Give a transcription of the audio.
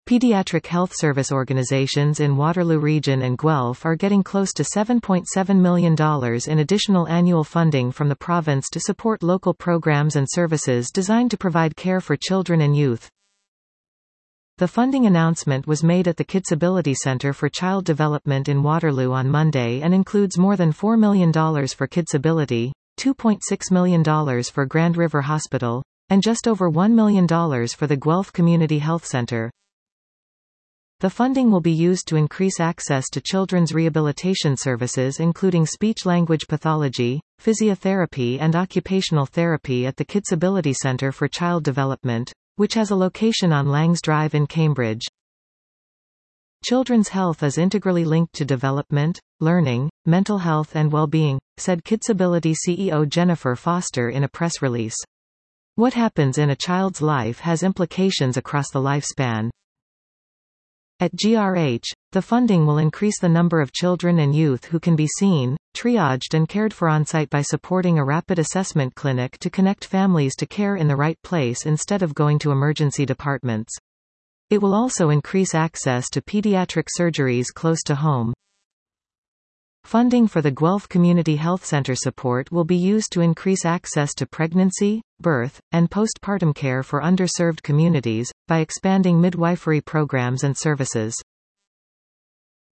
Pediatric health service organizations in Waterloo Region and Guelph are getting close to $7.7 million in additional annual funding from the province to support local programs and services designed to provide care for children and youth. The funding announcement was made at the Kidsability Center for Child Development in Waterloo on Monday and includes more than $4 million for Kidsability, $2.6 million for Grand River Hospital, and just over $1 million for the Guelph Community Health Center. The funding will be used to increase access to children's rehabilitation services including speech-language pathology, physiotherapy and occupational therapy at the Kidsability Center for Child Development, which has a location on Langs Drive in Cambridge. Children's health is integrally linked to development, learning, mental health and well-being, said Kidsability CEO Jennifer Foster in a press release. What happens in a child's life has implications across the lifespan. At GRH, the funding will increase the number of children and youth who can be seen, triaged and cared for on-site by supporting a rapid assessment clinic to connect families to care in the right place instead of going to emergency departments. It will also increase access to pediatric surgeries close to home. Funding for the Guelph Community Health Center support will be used to increase access to pregnancy, birth, and postpartum care for underserved communities, by expanding midwifery programs and services.